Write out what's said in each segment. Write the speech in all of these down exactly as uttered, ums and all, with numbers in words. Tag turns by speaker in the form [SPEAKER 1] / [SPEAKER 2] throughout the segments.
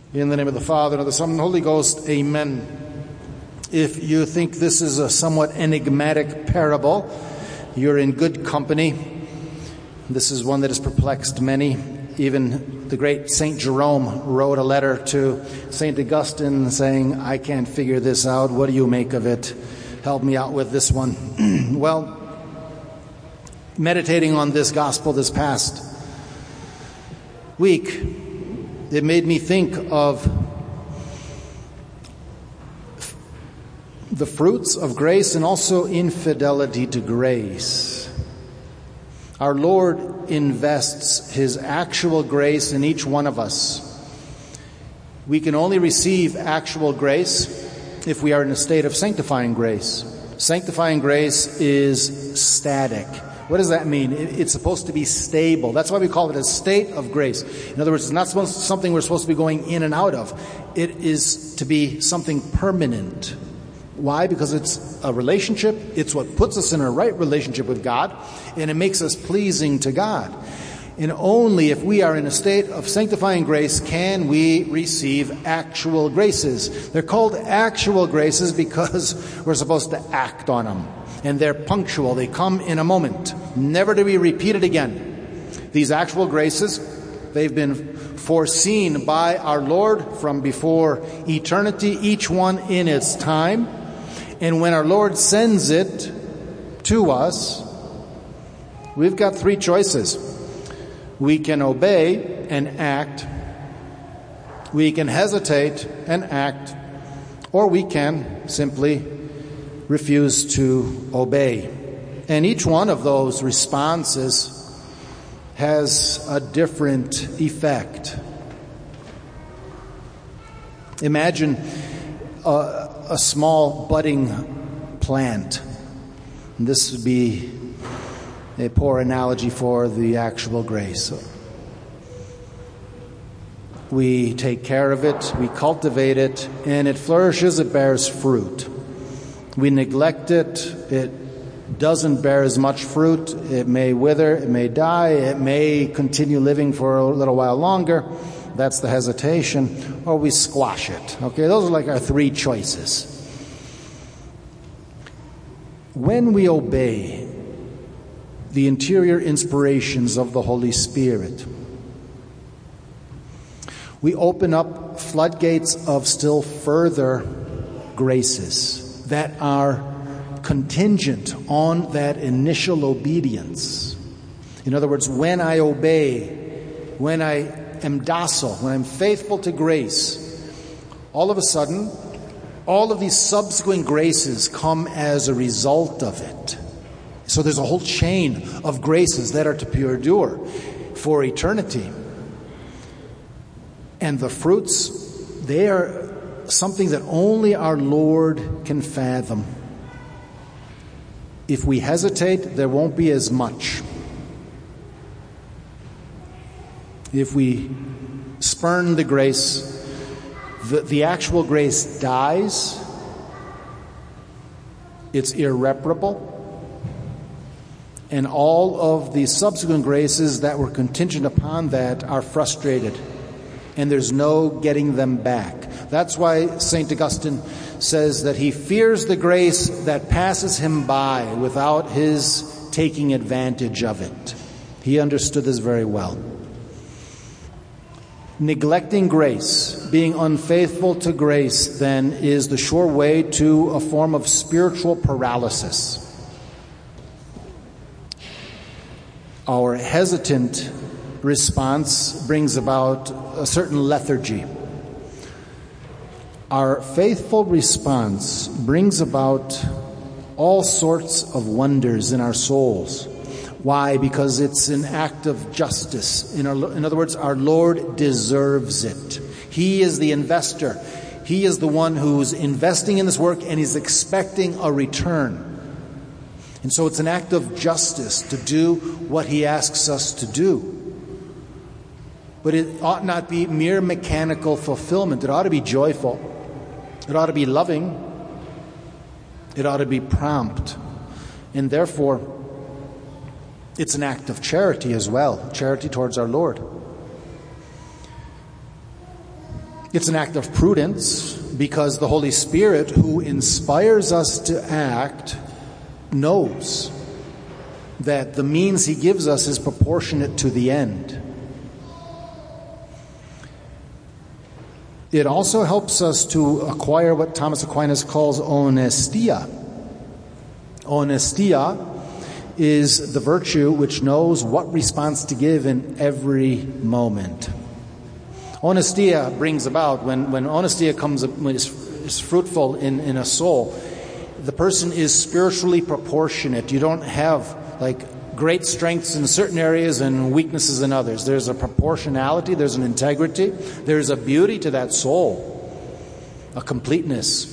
[SPEAKER 1] In the name of the Father, and of the Son, and the Holy Ghost, amen. If you think this is a somewhat enigmatic parable, you're in good company. This is one that has perplexed many. Even the great Saint Jerome wrote a letter to Saint Augustine saying, I can't figure this out. What do you make of it? Help me out with this one. Well, meditating on this gospel this past week, it made me think of the fruits of grace and also infidelity to grace. Our Lord invests His actual grace in each one of us. We can only receive actual grace if we are in a state of sanctifying grace. Sanctifying grace is static. What does that mean? It's supposed to be stable. That's why we call it a state of grace. In other words, it's not supposed to, something we're supposed to be going in and out of. It is to be something permanent. Why? Because it's a relationship. It's what puts us in a right relationship with God, and it makes us pleasing to God. And only if we are in a state of sanctifying grace can we receive actual graces. They're called actual graces because we're supposed to act on them. And they're punctual. They come in a moment, never to be repeated again. These actual graces, they've been foreseen by our Lord from before eternity, each one in its time. And when our Lord sends it to us, we've got three choices. We can obey and act. We can hesitate and act. Or we can simply refuse to obey. And each one of those responses has a different effect. Imagine a, a small budding plant. And this would be a poor analogy for the actual grace. We take care of it, we cultivate it, and it flourishes, it bears fruit. We neglect it, it doesn't bear as much fruit, it may wither, it may die, it may continue living for a little while longer. That's the hesitation. Or we squash it. Okay, those are like our three choices. When we obey the interior inspirations of the Holy Spirit, we open up floodgates of still further graces that are contingent on that initial obedience. In other words, when I obey, when I am docile, when I'm faithful to grace, all of a sudden, all of these subsequent graces come as a result of it. So there's a whole chain of graces that are to perdure for eternity. And the fruits, they are something that only our Lord can fathom. If we hesitate, there won't be as much. If we spurn the grace, the, the actual grace dies. It's irreparable. And all of the subsequent graces that were contingent upon that are frustrated. And there's no getting them back. That's why Saint Augustine says that he fears the grace that passes him by without his taking advantage of it. He understood this very well. Neglecting grace, being unfaithful to grace, then, is the sure way to a form of spiritual paralysis. Our hesitant response brings about a certain lethargy. Our faithful response brings about all sorts of wonders in our souls. Why? Because it's an act of justice. In, our, in other words, our Lord deserves it. He is the investor. He is the one who's investing in this work and is expecting a return. And so it's an act of justice to do what He asks us to do. But it ought not be mere mechanical fulfillment. It ought to be joyful. It ought to be loving. It ought to be prompt. And therefore, it's an act of charity as well. Charity towards our Lord. It's an act of prudence because the Holy Spirit, who inspires us to act, knows that the means he gives us is proportionate to the end. It also helps us to acquire what Thomas Aquinas calls honestia. Honestia is the virtue which knows what response to give in every moment. Honestia brings about, when, when honestia comes, when it's, is fruitful in, in a soul, the person is spiritually proportionate. You don't have like great strengths in certain areas and weaknesses in others. There's a proportionality, there's an integrity, there's a beauty to that soul, a completeness.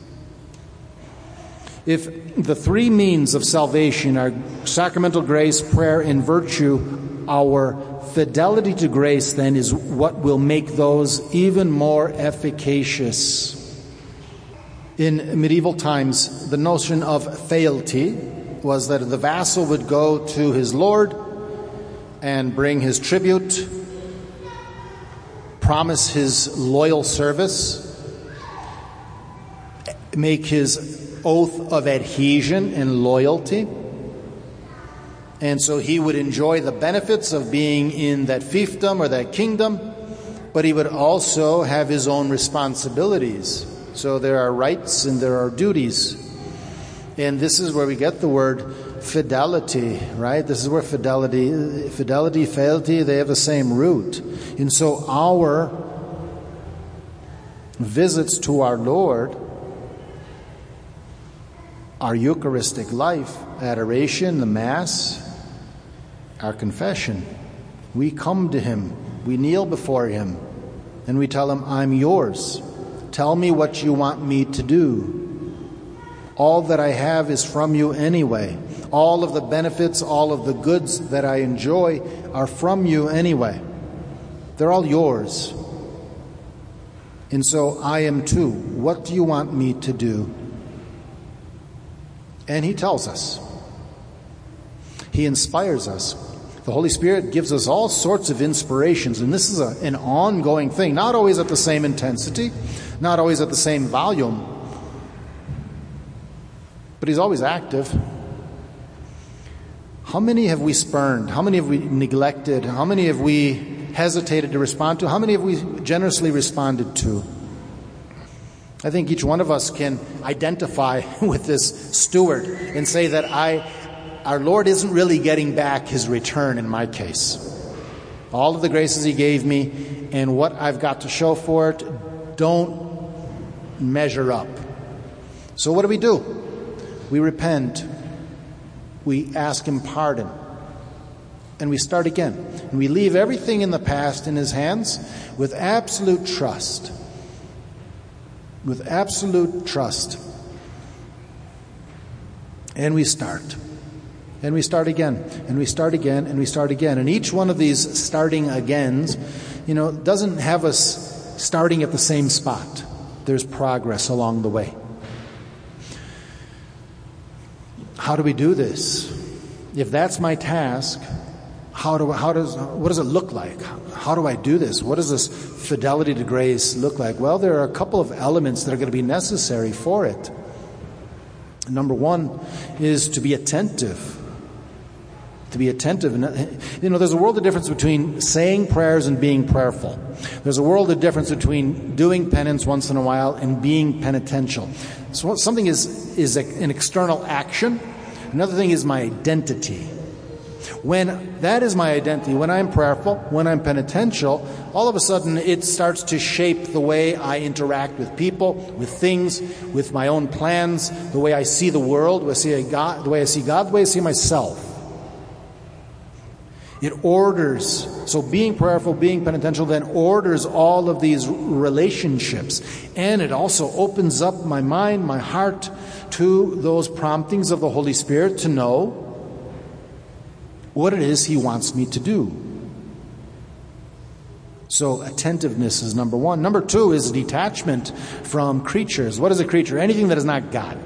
[SPEAKER 1] If the three means of salvation are sacramental grace, prayer, and virtue, our fidelity to grace then is what will make those even more efficacious. In medieval times, the notion of fealty was that the vassal would go to his lord and bring his tribute, promise his loyal service, make his oath of adhesion and loyalty. And so he would enjoy the benefits of being in that fiefdom or that kingdom, but he would also have his own responsibilities. So there are rights and there are duties. And this is where we get the word fidelity, right? This is where fidelity, fidelity, fealty, they have the same root. And so our visits to our Lord, our Eucharistic life, adoration, the Mass, our confession, we come to Him, we kneel before Him, and we tell Him, I'm yours. Tell me what you want me to do. All that I have is from you anyway. All of the benefits, all of the goods that I enjoy are from you anyway. They're all yours. And so I am too. What do you want me to do? And He tells us. He inspires us. The Holy Spirit gives us all sorts of inspirations, and this is a, an ongoing thing, not always at the same intensity, not always at the same volume, but He's always active. How many have we spurned? How many have we neglected? How many have we hesitated to respond to? How many have we generously responded to? I think each one of us can identify with this steward and say that I, our Lord isn't really getting back His return in my case. All of the graces He gave me and what I've got to show for it don't measure up. So what do we do? We repent. We ask Him pardon. And we start again. And we leave everything in the past in His hands with absolute trust. With absolute trust. And we start. And we start again. And we start again. And we start again. And each one of these starting agains, you know, doesn't have us starting at the same spot. There's progress along the way. How do we do this? If that's my task, how do how does what does it look like? How do I do this? What does this fidelity to grace look like? Well, there are a couple of elements that are going to be necessary for it. Number one is to be attentive. To be attentive. You know, there's a world of difference between saying prayers and being prayerful. There's a world of difference between doing penance once in a while and being penitential. So something is, is an external action. Another thing is my identity. When that is my identity, when I'm prayerful, when I'm penitential, all of a sudden it starts to shape the way I interact with people, with things, with my own plans, the way I see the world, the way I see God, the way I see God, the way I see myself. It orders, so being prayerful, being penitential, then orders all of these relationships. And it also opens up my mind, my heart, to those promptings of the Holy Spirit to know what it is He wants me to do. So attentiveness is number one. Number two is detachment from creatures. What is a creature? Anything that is not God.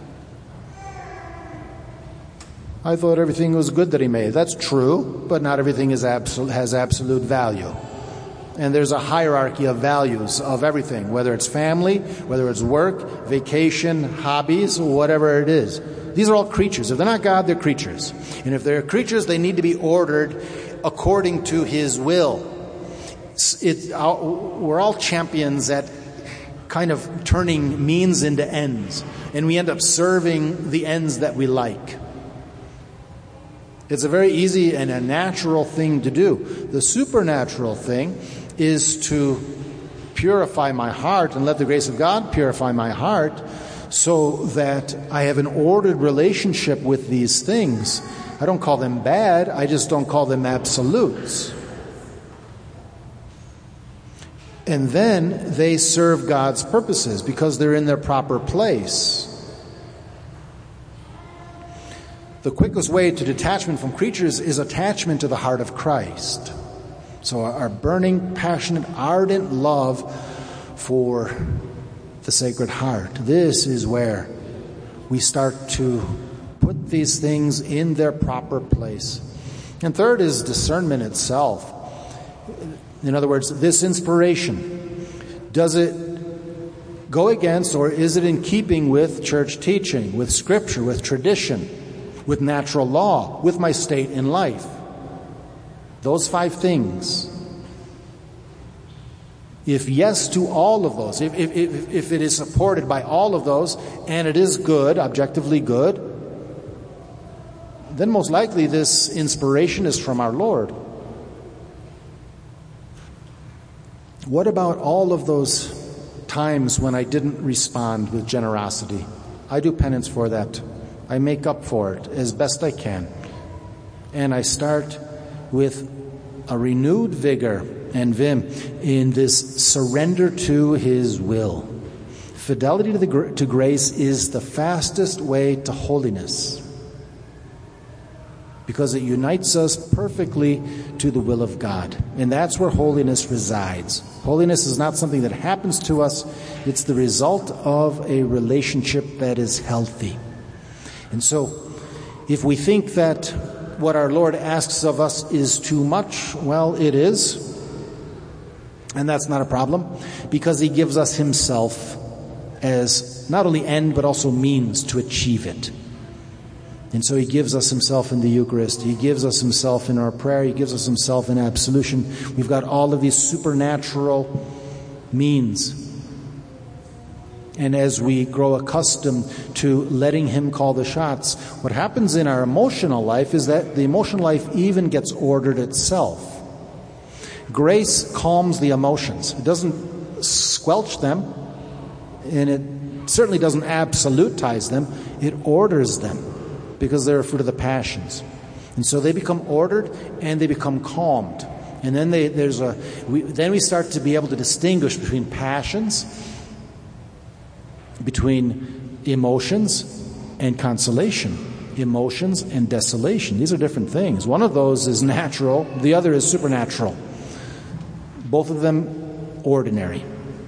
[SPEAKER 1] I thought everything was good that He made. That's true, but not everything is absolute, has absolute value. And there's a hierarchy of values of everything, whether it's family, whether it's work, vacation, hobbies, whatever it is. These are all creatures. If they're not God, they're creatures. And if they're creatures, they need to be ordered according to His will. It, uh, we're all champions at kind of turning means into ends. And we end up serving the ends that we like. It's a very easy and a natural thing to do. The supernatural thing is to purify my heart and let the grace of God purify my heart so that I have an ordered relationship with these things. I don't call them bad, I just don't call them absolutes. And then they serve God's purposes because they're in their proper place. The quickest way to detachment from creatures is attachment to the heart of Christ. So our burning, passionate, ardent love for the Sacred Heart. This is where we start to put these things in their proper place. And third is discernment itself. In other words, this inspiration, does it go against or is it in keeping with church teaching, with Scripture, with tradition, with natural law, with my state in life? Those five things. If yes to all of those, if, if, if, if it is supported by all of those, and it is good, objectively good, then most likely this inspiration is from our Lord. What about all of those times when I didn't respond with generosity? I do penance for that. I make up for it as best I can. And I start with a renewed vigor and vim in this surrender to His will. Fidelity to, the, to grace is the fastest way to holiness because it unites us perfectly to the will of God. And that's where holiness resides. Holiness is not something that happens to us. It's the result of a relationship that is healthy. And so, if we think that what our Lord asks of us is too much, well, it is. And that's not a problem, because He gives us Himself as not only end, but also means to achieve it. And so He gives us Himself in the Eucharist. He gives us Himself in our prayer. He gives us Himself in absolution. We've got all of these supernatural means. And as we grow accustomed to letting Him call the shots, what happens in our emotional life is that the emotional life even gets ordered itself. Grace calms the emotions. It doesn't squelch them, and it certainly doesn't absolutize them. It orders them because they're a fruit of the passions. And so they become ordered and they become calmed. And then they, there's a we, then we start to be able to distinguish between passions, between emotions and consolation, emotions and desolation. These are different things. One of those is natural, the other is supernatural. Both of them ordinary.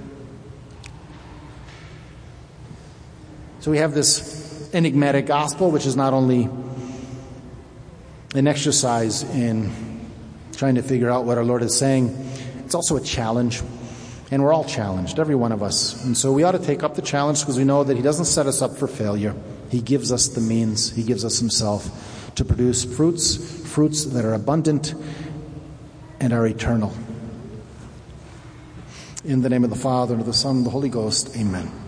[SPEAKER 1] So we have this enigmatic gospel, which is not only an exercise in trying to figure out what our Lord is saying, it's also a challenge. And we're all challenged, every one of us. And so we ought to take up the challenge because we know that He doesn't set us up for failure. He gives us the means. He gives us Himself to produce fruits, fruits that are abundant and are eternal. In the name of the Father, and of the Son, and of the Holy Ghost, amen.